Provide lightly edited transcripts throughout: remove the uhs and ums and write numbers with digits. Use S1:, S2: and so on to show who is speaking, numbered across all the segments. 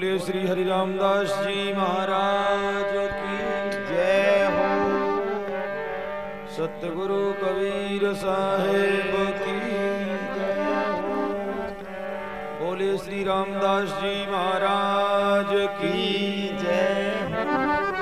S1: बोलिए श्री हरि रामदास जी महाराज की जय हो। सतगुरु कबीर साहेब की जय हो। बोलिए श्री रामदास जी महाराज की जय हो।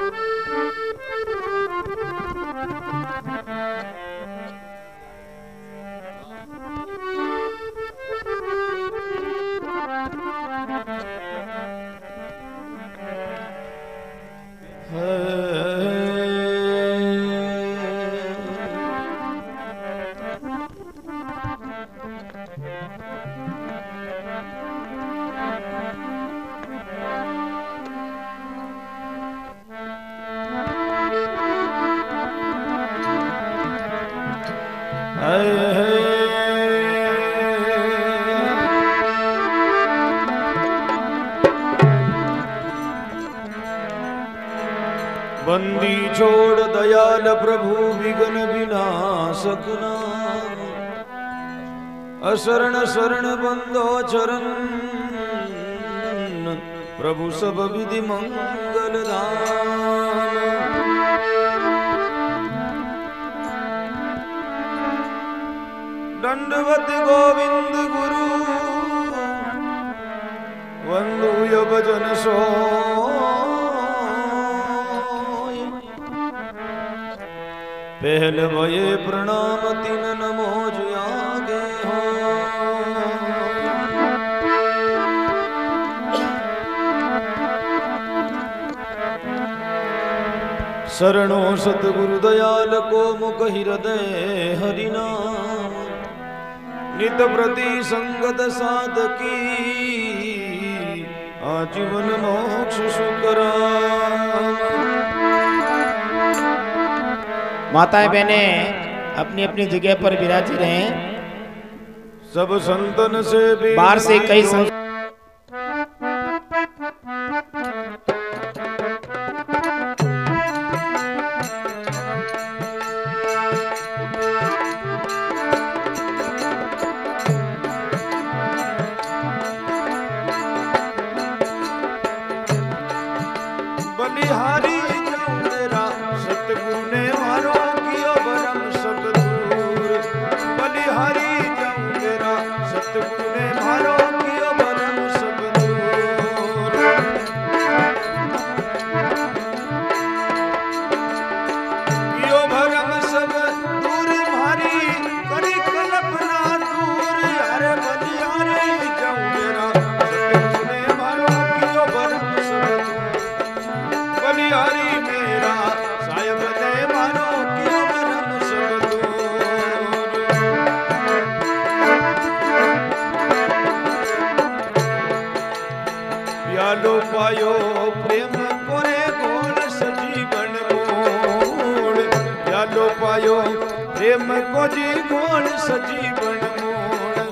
S1: बंदी छोड़ दयाल प्रभु विघ्न विनाशक नाम। अशरण शरण बंदो चरण प्रभु सब विधि मंगल दान। दंडवत गोविंद गुरु वंदु भजन सो। पहल भये प्रणाम तिन नमोज आगे हो। शरणों सतगुरु दयाल को मुख हृदय हरिनाम। नित प्रति संगत साधकी आजीवन मोक्ष सुखराम।
S2: माताएं बहने अपनी अपनी जगह पर विराजी रहे।
S1: सब संतन से भी
S2: बाहर से कई संत
S1: बलिहारी मेरा सतगुरु ने मारो कियो भरम सब दूर। बलिहारी जाऊं मेरा सतगुरु ने मारो कियो भरम सब दूर। कियो भरम सब दूर मारी करी कल्पना दूर। अरे बलिहारी जाऊं मेरा सतगुरु ने मारो कियो भरम सब दूर। बलिहारी मेरा साहिब ने मारो कियो भरम सब दूर। प्यालो पायो प्रेम कोरे गोल सजीवन मोड़। प्यालो पायो प्रेम को जी गोल सजीवन मोड़।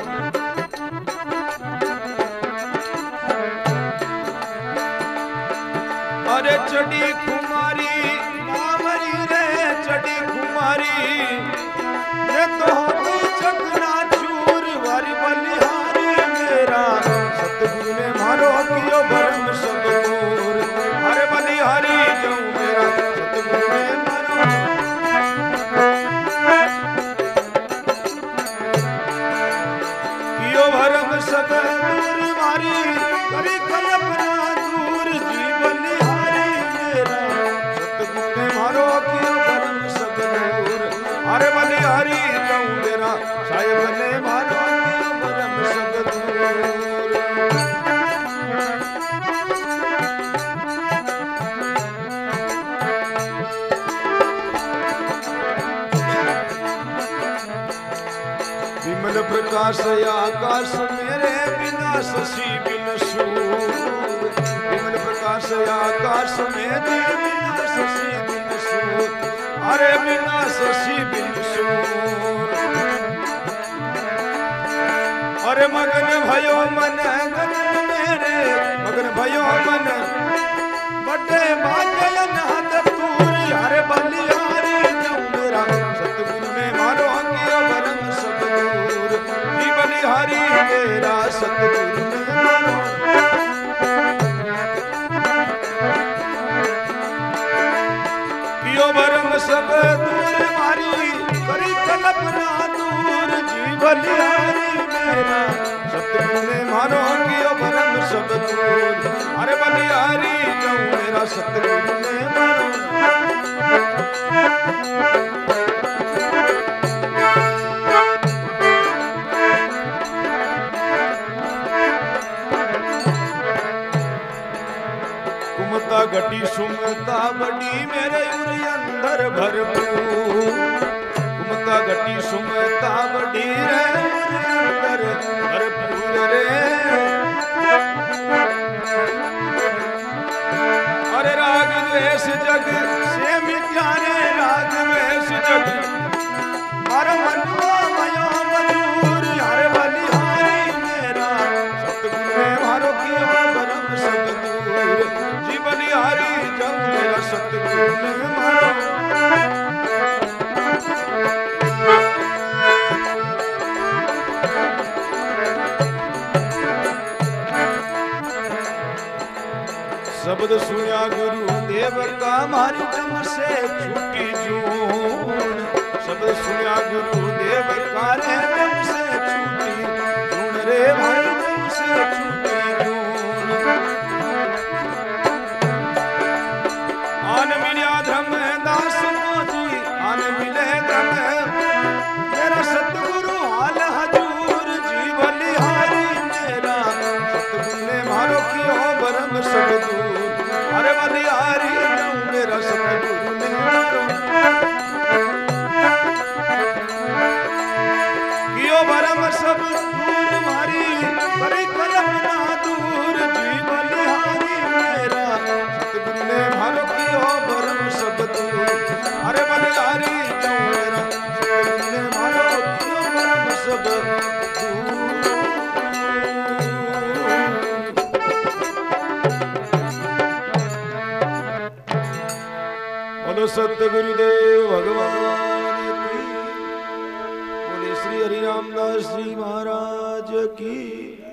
S1: अरे चढ़ी कुमारी मामरी रे चढ़ी कुमारी ये तो होती चकना चूर। वारी बलिहारी मेरा सतगुरु ने मारो कियो भरम सब दूर। अरे बलिहारी जाऊं मेरा सतगुरु ने मारो कियो भरम सब दूर मारी करी कल्पना दूर। जी बलिहारी मेरा सतगुरु ने मारो कियो भरम सब दूर। अरे बलिहारी जाऊं मेरा साहिब ने मारो कियो भरम सब दूर। विमल प्रकाश आकाश मेरे बिना शशि बिन सूर। विमल प्रकाश आकाश मेरे बिना शशि बिन सूर। अरे बिना शशि बिन सूर। अरे मगन भयो मन गगन मेरे मगन भयो मन बड़े बादल हाथ तूर। अरे बलिहारी जाऊं मेरा सतगुरु ने मारो कियो भरम सब दूर। जी बलिहारी मेरा सतगुरु ने मारो मारी करी कल्पना दूर जी बलिहारी मेरा सतगुरु ने मारो कियो भरम सब दूर अरे बलिहारी जाऊं मेरा सतगुरु ने मारो कुमता घटी सुमता बड़ी मेरे उर अंदर भरपूर कुमता घटी सुमता बड़ी रे उर अंदर भरपूर रे अरे राग द्वेष जग से मिटाने राग द्वेष जग मारो मनुआ मयो मजूर हरे बलिहारी मेरा सतगुरु ने मारो किया भरम सब दूर जी बलिहारी जब मेरा सतगुरु ने मारो शब्द सुनिया गुरु देव का मारी जम से छूटी जून शब्द सुनिया गुरु देव का रे जम से छूटी जून रे भाई जम से छूटी जून आन मिलिया धर्म दास को जी आन मिले धर्म मेरा सतगुरु हाल हजूर जी बलिहारी मेरा सतगुरु ने मारो कियो भरम सब दूर अरे बलिहारी जाऊं मेरा सतगुरु ने मारो कियो भरम सब दूर मारी करी कल्पना दूर जी बलिहारी मेरा सतगुरु ने मारो कियो भरम सब दूर अरे बलिहारी जाऊं मेरा सतगुरु ने मारो कियो भरम सब दूर बोलो सतगुरुदेव भगवान की बोले श्री हरि रामदास जी महाराज की